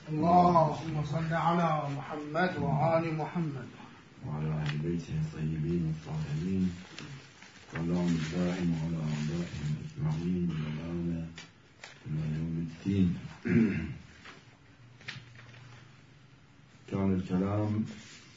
اللهم صل على محمد وآل محمد وعلى أهل بيته الطيبين الطاهرين واللهم الدائم على أعدائهم أجمعين والآن إلى يوم الدين. كان الكلام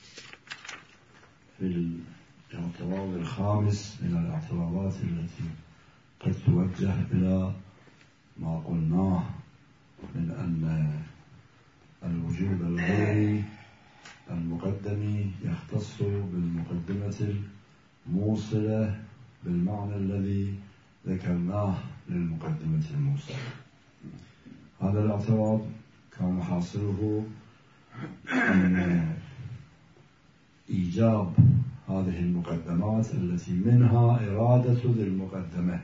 في الاعتراض الخامس من الاعتراضات التي قد توجه إلى ما قلناه من أن الوجوب الغيري المقدم يختص بالمقدمة الموصلة بالمعنى الذي ذكرناه للمقدمة الموصلة. هذا الاعتراض كان حاصله أن إيجاب هذه المقدمات التي منها إرادة ذي المقدمة،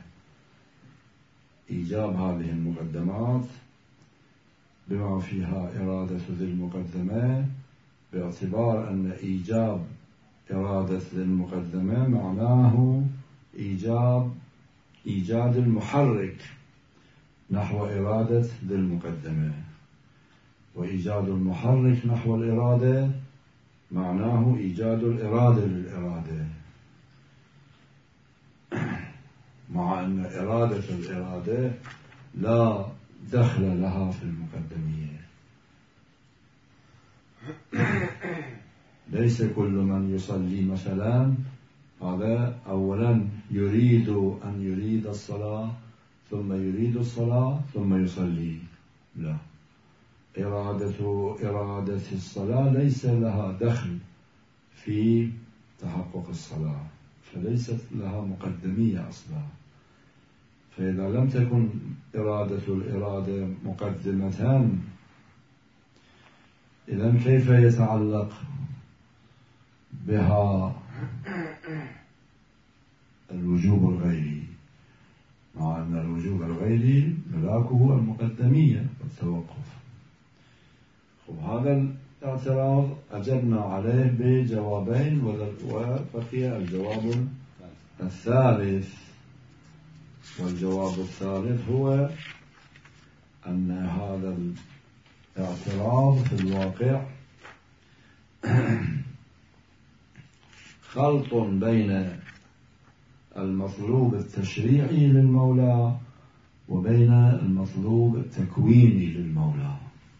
إيجاب هذه المقدمات بما فيها إرادة ذي المقدمة، باعتبار أن إيجاب إرادة ذي المقدمة معناه إيجاد المحرك نحو إرادة ذي المقدمة، وإيجاد المحرك نحو الإرادة معناه إيجاد الإرادة للإرادة، مع أن إرادة الإرادة لا دخل لها في المقدمية. ليس كل من يصلي مثلا هذا أولا يريد أن يريد الصلاة ثم يريد الصلاة ثم يصلي، لا، إرادة الصلاة ليس لها دخل في تحقق الصلاة، فليست لها مقدمية أصلا. فإذا لم تكن إرادة الإرادة مقدمة، إذن كيف يتعلق بها الوجوب الغيري، مع أن الوجوب الغيري ملاكه المقدمية والتوقف؟ هذا الاعتراض أجبنا عليه بجوابين، وبقي الجواب الثالث. والجواب الثالث هو أن هذا الاعتراض في الواقع خلط بين المطلوب التشريعي للمولى وبين المطلوب التكويني للمولى.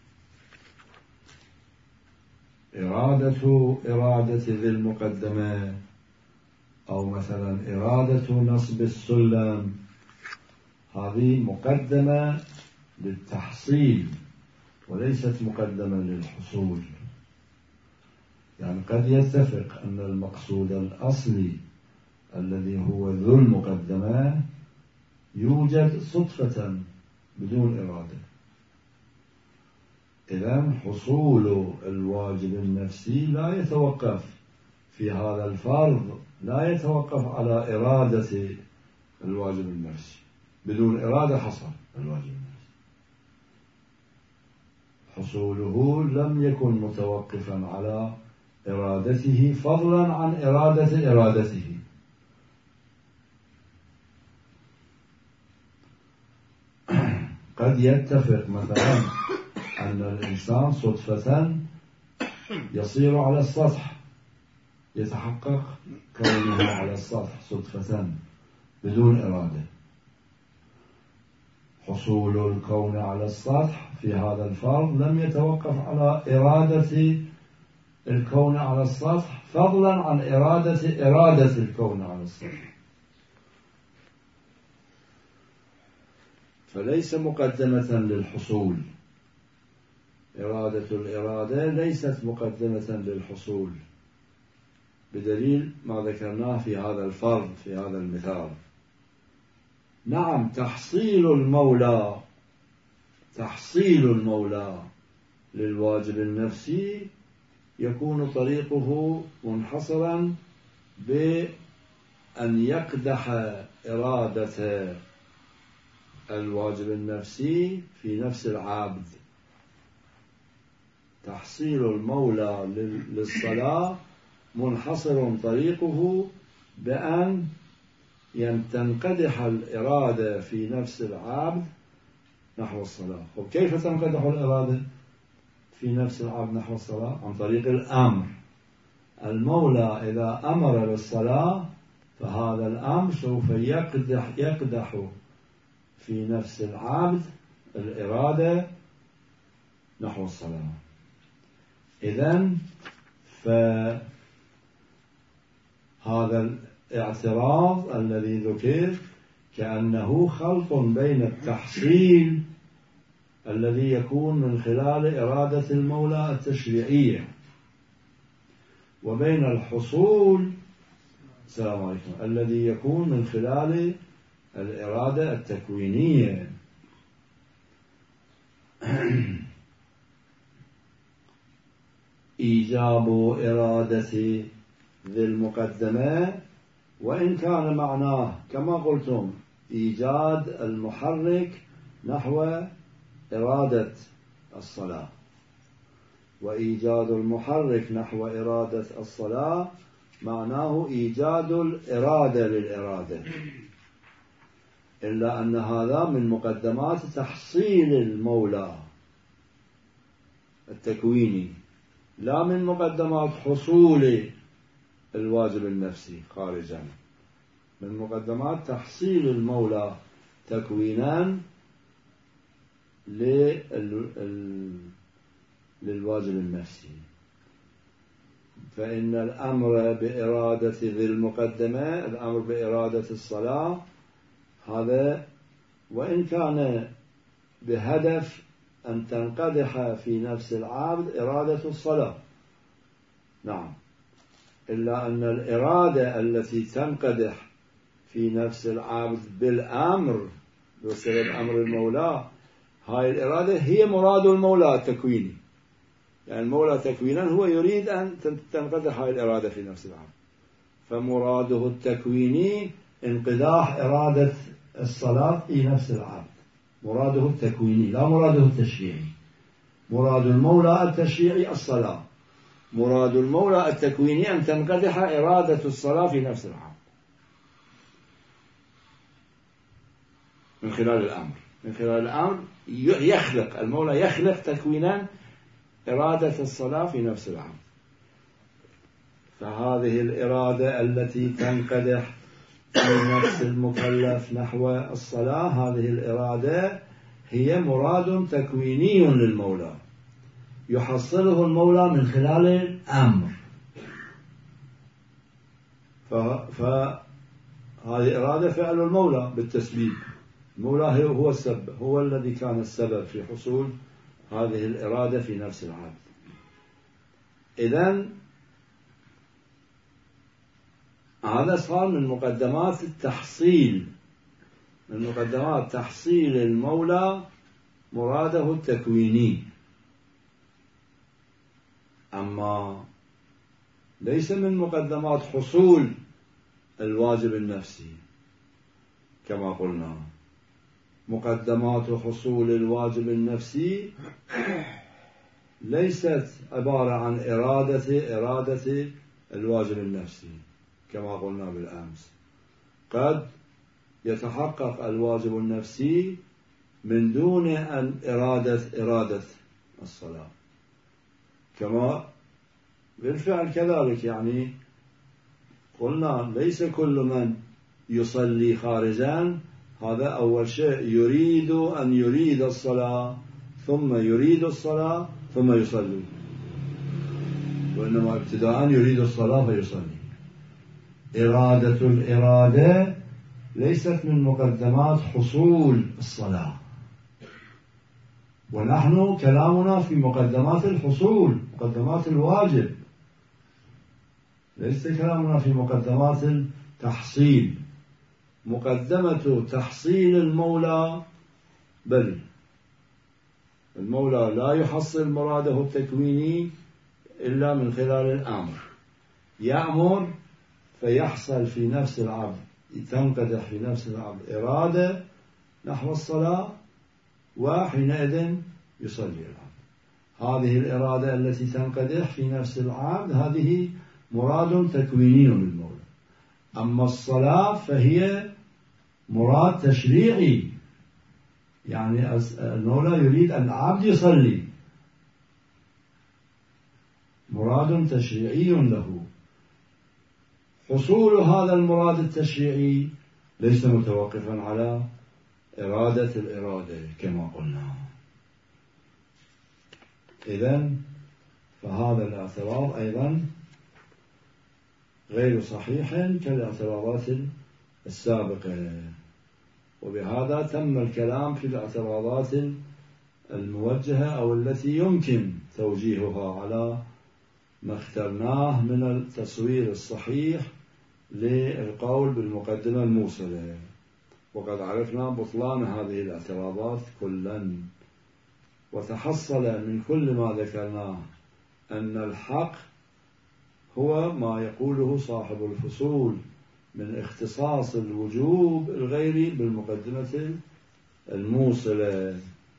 إرادة ذي المقدمة، أو مثلا إرادة نصب السلم، هذه مقدمة للتحصيل وليست مقدمة للحصول. يعني قد يتفق أن المقصود الأصلي الذي هو ذو المقدمة يوجد صدفة بدون إرادة. إذن حصول الواجب النفسي لا يتوقف في هذا الفرض، لا يتوقف على إرادة الواجب النفسي. بدون إرادة حصل الواجب النفسي، حصوله لم يكن متوقفا على إرادته فضلا عن إرادة إرادته. قد يتفق مثلا أن الإنسان صدفة يصير على السطح، يتحقق كونه على السطح صدفة بدون إرادة. حصول الكون على السطح في هذا الفرض لم يتوقف على إرادة الكون على السطح فضلا عن إرادة الكون على السطح، فليس مقدمة للحصول. إرادة الإرادة ليست مقدمة للحصول، بدليل ما ذكرناه في هذا الفرض في هذا المثال. نعم، تحصيل المولى للواجب النفسي يكون طريقه منحصرا بأن يقدح إرادة الواجب النفسي في نفس العبد. تحصيل المولى للصلاة منحصر طريقه بأن تنقدح الإرادة في نفس العبد نحو الصلاة. كيف تنقدح الإرادة؟ في نفس العبد نحو الصلاة؟ عن طريق الأمر. المولى إذا أمر بالصلاة فهذا الأمر سوف يقدح في نفس العبد الإرادة نحو الصلاة. إذن فهذا الاعتراض الذي ذكر كأنه خلط بين التحصيل الذي يكون من خلال إرادة المولى التشريعية وبين الحصول السلام عليكم الذي يكون من خلال الإرادة التكوينية. إيجاب إرادة ذي المقدمة وإن كان معناه كما قلتم إيجاد المحرك نحو إرادة الصلاة، وإيجاد المحرك نحو إرادة الصلاة معناه إيجاد الإرادة للإرادة، إلا أن هذا من مقدمات تحصيل المولى التكويني لا من مقدمات حصول الواجب النفسي خارجا، من مقدمات تحصيل المولى تكوينا للواجب النفسي. فإن الأمر بإرادة ذي المقدمة، الأمر بإرادة الصلاة، هذا وإن كان بهدف أن تنقدح في نفس العبد إرادة الصلاة، نعم، إلا أن الإرادة التي تنقدح في نفس العبد بالأمر بسبب أمر المولى، هاي الإرادة هي مراد المولى التكويني، يعني المولى تكوينا هو يريد أن تنقدح هاي الإرادة في نفس العبد، فمراده التكويني انقداح إرادة الصلاة في نفس العبد، مراده التكويني لا مراده التشريعي. مراد المولى التشريعي الصلاة، مراد المولى التكويني أن تنقدح إرادة الصلاة في نفس العبد من خلال الأمر. من خلال الأمر يخلق المولى، يخلق تكوينا إرادة الصلاة في نفس العبد. فهذه الإرادة التي تنقدح في نفس المكلف نحو الصلاة، هذه الإرادة هي مراد تكويني للمولى يحصله المولى من خلال الأمر. فهذه إرادة فعل المولى بالتسبيب، المولى هو السبب، هو الذي كان السبب في حصول هذه الإرادة في نفس العبد. إذن هذا صار من مقدمات التحصيل، من مقدمات تحصيل المولى مراده التكويني، أما ليس من مقدمات حصول الواجب النفسي كما قلنا. مقدمات حصول الواجب النفسي ليست عبارة عن إرادة الواجب النفسي كما قلنا بالأمس. قد يتحقق الواجب النفسي من دون أن إرادة الصلاة، كما بالفعل كذلك. يعني قلنا ليس كل من يصلي خارجا هذا أول شيء يريد أن يريد الصلاة ثم يريد الصلاة ثم يصلي، وإنما ابتداء يريد الصلاة فيصلي. إرادة الإرادة ليست من مقدمات حصول الصلاة، ونحن كلامنا في مقدمات الحصول، مقدمات الواجب، ليس كلامنا في مقدمات التحصيل. مقدمة تحصيل المولى بل المولى لا يحصل مراده التكويني إلا من خلال الأمر. يأمر فيحصل في نفس العبد، تنقدح في نفس العبد إرادة نحو الصلاة، وحينئذ يصلي العبد. هذه الإرادة التي تنقدح في نفس العبد هذه مراد تكويني للمولى. أما الصلاة فهي مراد تشريعي، يعني المولى يريد أن العبد يصلي، مراد تشريعي له. حصول هذا المراد التشريعي ليس متوقفا على إرادة الإرادة كما قلنا. إذن فهذا الاعتراض أيضا غير صحيح كالاعتراضات السابقة. وبهذا تم الكلام في الاعتراضات الموجهة أو التي يمكن توجيهها على ما اخترناه من التصوير الصحيح للقول بالمقدمة الموصلة. وقد عرفنا بطلان هذه الاعتراضات كلا، وتحصل من كل ما ذكرناه أن الحق هو ما يقوله صاحب الفصول من اختصاص الوجوب الغيري بالمقدمة الموصلة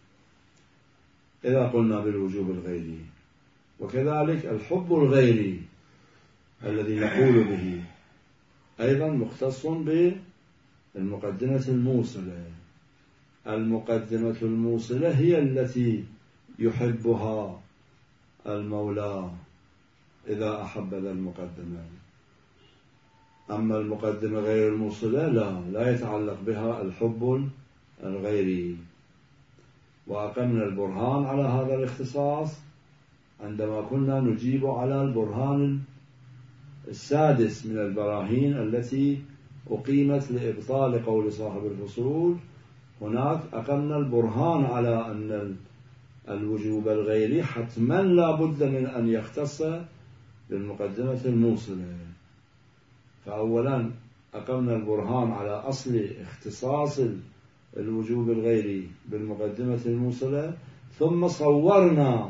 إذا قلنا بالوجوب الغيري، وكذلك الحب الغيري الذي نقول به أيضا مختص بالمقدمة الموصلة. المقدمة الموصلة هي التي يحبها المولى إذا أحب ذا المقدمة، أما المقدمة غير الموصلة لا يتعلق بها الحب الغيري. وأقمنا البرهان على هذا الاختصاص عندما كنا نجيب على البرهان السادس من البراهين التي أقيمت لإبطال قول صاحب الفصول. هناك أقمنا البرهان على أن الوجوب الغيري حتما لا بد من أن يختص بالمقدمة الموصلة. فأولا أقمنا البرهان على أصل اختصاص الوجوب الغيري بالمقدمة الموصلة، ثم صورنا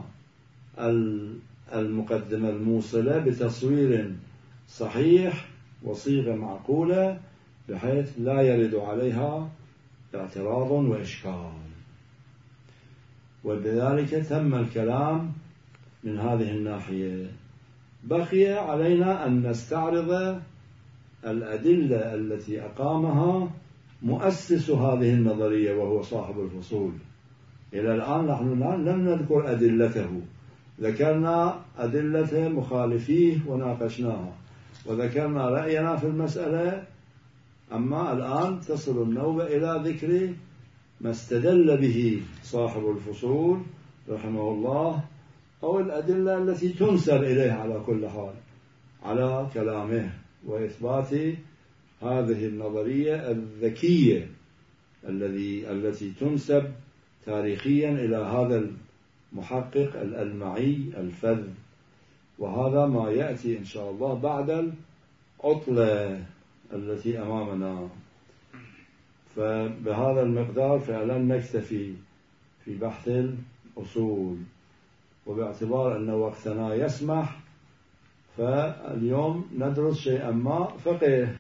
المقدمة الموصلة بتصوير صحيح وصيغة معقولة بحيث لا يرد عليها اعتراض وإشكال. وبذلك تم الكلام من هذه الناحية. بقي علينا أن نستعرض الأدلة التي أقامها مؤسس هذه النظرية وهو صاحب الفصول. إلى الآن نحن لم نذكر أدلته، ذكرنا أدلة مخالفيه وناقشناها وذكرنا رأينا في المسألة. أما الآن تصل النوبة إلى ذكر ما استدل به صاحب الفصول رحمه الله، أو الأدلة التي تنسب إليه على كل حال على كلامه، وإثبات هذه النظرية الذكية التي تنسب تاريخيا إلى هذا المحقق الألمعي الفذ. وهذا ما يأتي إن شاء الله بعد العطلة التي أمامنا. فبهذا المقدار فعلا نكتفي في بحث الأصول، وباعتبار أن وقتنا يسمح فاليوم ندرس شيئا ما فقه.